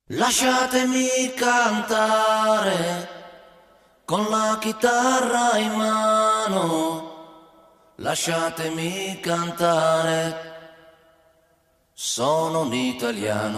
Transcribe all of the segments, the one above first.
Lasciatemi cantare con la chitarra in mano, lasciatemi cantare, sono un italiano.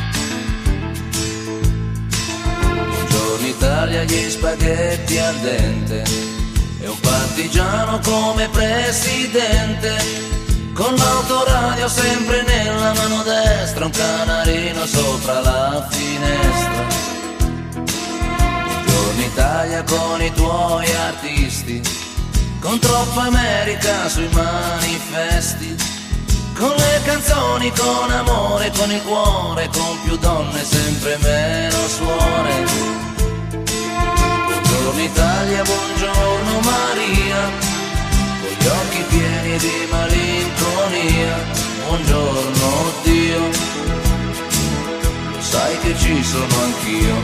Buongiorno Italia, gli spaghetti al dente e un partigiano come presidente, con l'autoradio sempre nella mano destra, un canarino sopra la finestra. Buongiorno Italia con i tuoi artisti, con troppa America sui manifesti, con le canzoni, con amore, con il cuore, con più donne, sempre meno suore. Buongiorno Italia, buongiorno Maria, con gli occhi pieni di malinconia, buongiorno Dio, lo sai che ci sono anch'io.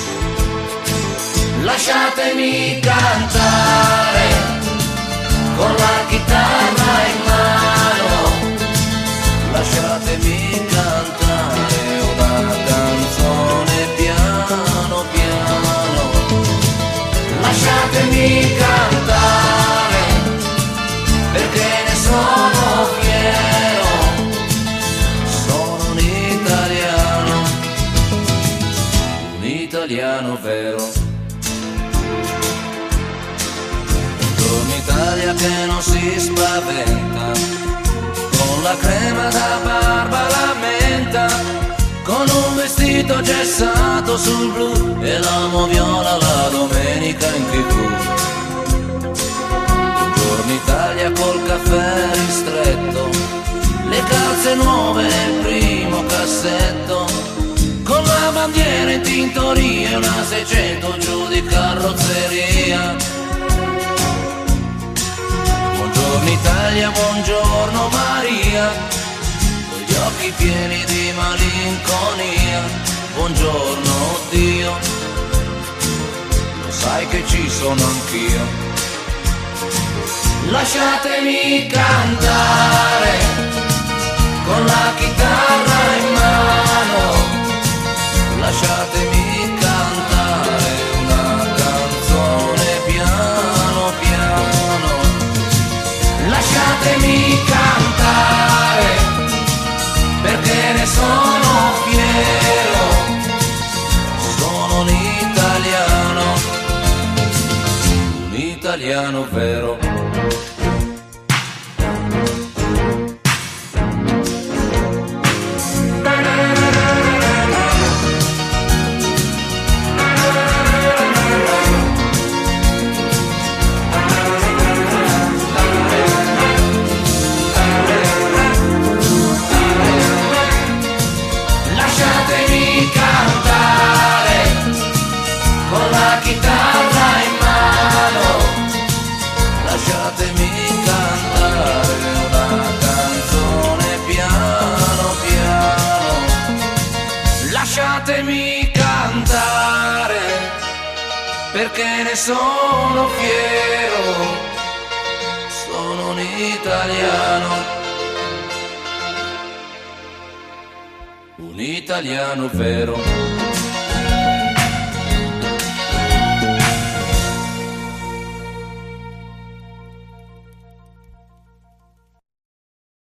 Lasciatemi cantare con la chitarra in mano, lasciatemi cantare una canzone piano piano, lasciatemi cantare perché ne sono fiero, sono un italiano vero. Buongiorno Italia che non si spaventa, con la crema da barba la menta, con un vestito gessato sul blu e l'amo viola la domenica in TV. Buongiorno Italia col caffè ristretto, le calze nuove nel primo cassetto, con la bandiera in tintoria e una 600 giù di carrozzeria. Buongiorno Italia, buongiorno Maria, con gli occhi pieni di malinconia, buongiorno Dio, lo sai che ci sono anch'io. Lasciatemi cantare con la chitarra in mano, lasciatemi cantare una canzone piano piano, lasciatemi cantare perché ne sono fiero, sono un italiano vero. Lasciatemi cantare con la chitarra in mano, Lasciatemi cantare una canzone piano piano, lasciatemi cantare perché ne sono fiero, sono un italiano vero.